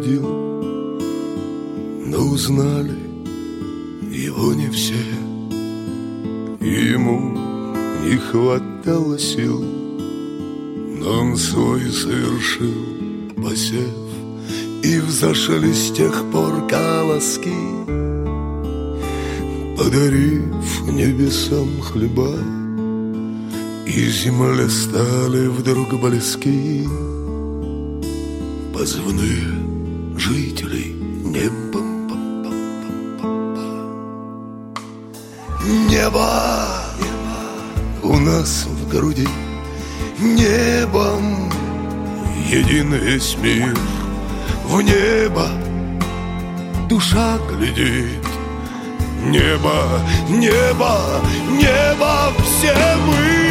победил, но узнали его не все. Ему не хватало сил, но он свой совершил посев, и взошли с тех пор колоски, подарив небесам хлеба, и земле стали вдруг близки позывные жителей неба. Небо у нас в груди, небом един весь мир. В небо душа глядит. Небо, небо, небо, все мы.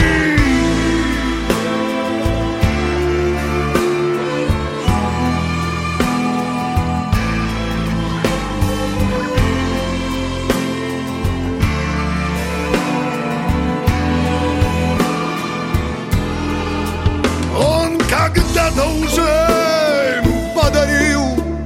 Он когда-то уже подарил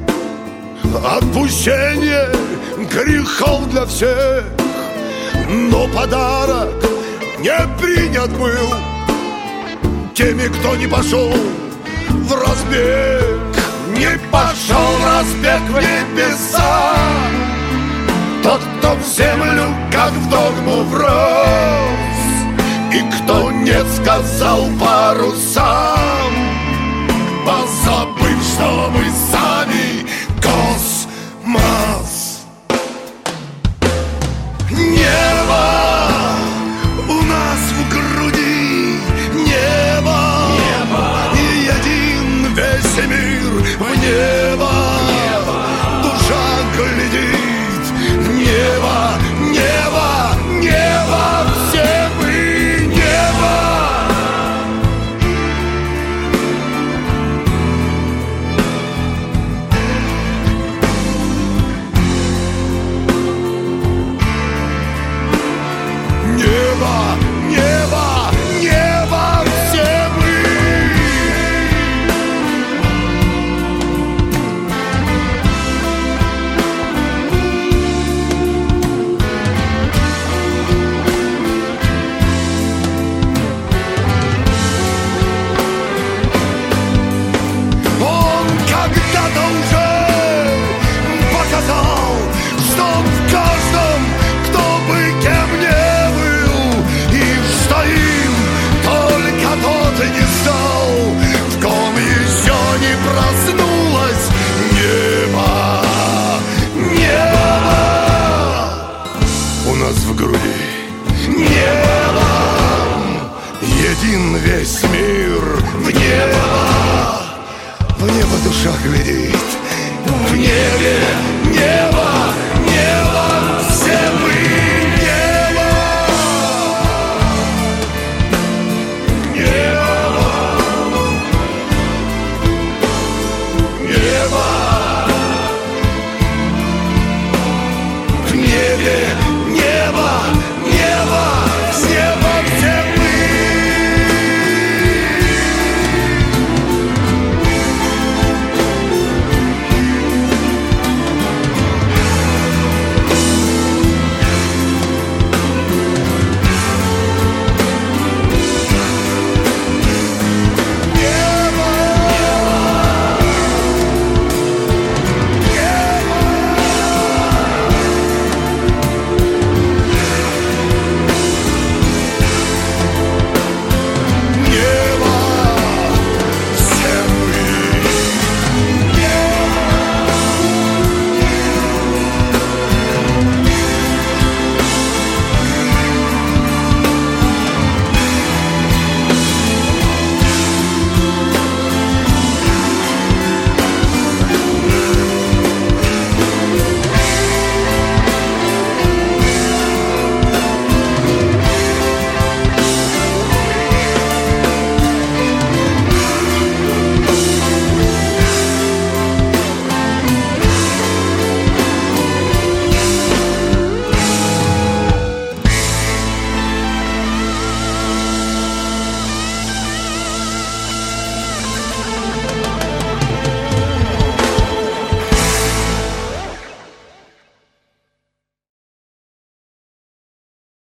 отпущение грехов для всех, но подарок не принят был теми, кто не пошел в разбег. Не пошел в разбег в небеса тот, кто в землю, как в догму врос, и кто нет сказал парусам, позабыв, что мы сами космос. Небо у нас в груди, небо, и един весь мир в небо, душа глядит. Небо, небо, небо, все мы небо. Небо, небо, небо, все мы. Он когда-то уже показал, что в каждом, кто бы кем не был, и что им только тот и не стал, в ком еще не проснулось небо. Небо у нас в груди, небо, един весь мир в небо. В небо душа глядит, в небе